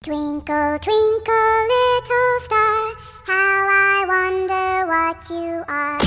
Twinkle, twinkle, little star, how I wonder what you are.